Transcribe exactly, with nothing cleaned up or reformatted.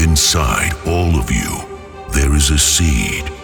inside all of you, there is a seed